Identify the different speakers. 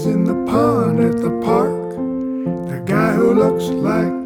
Speaker 1: kids in the pond at the park. The guy who looks like